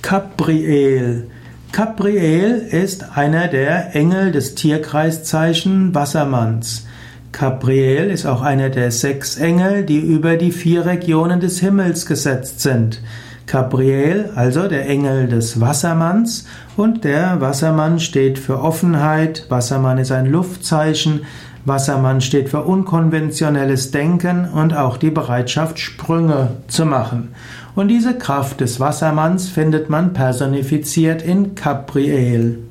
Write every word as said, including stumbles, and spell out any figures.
Kapriel. Kapriel ist einer der Engel des Tierkreiszeichen Wassermanns. Kapriel ist auch einer der sechs Engel, die über die vier Regionen des Himmels gesetzt sind. Kapriel, also der Engel des Wassermanns, und der Wassermann steht für Offenheit, Wassermann ist ein Luftzeichen, Wassermann steht für unkonventionelles Denken und auch die Bereitschaft, Sprünge zu machen. Und diese Kraft des Wassermanns findet man personifiziert in Kapriel.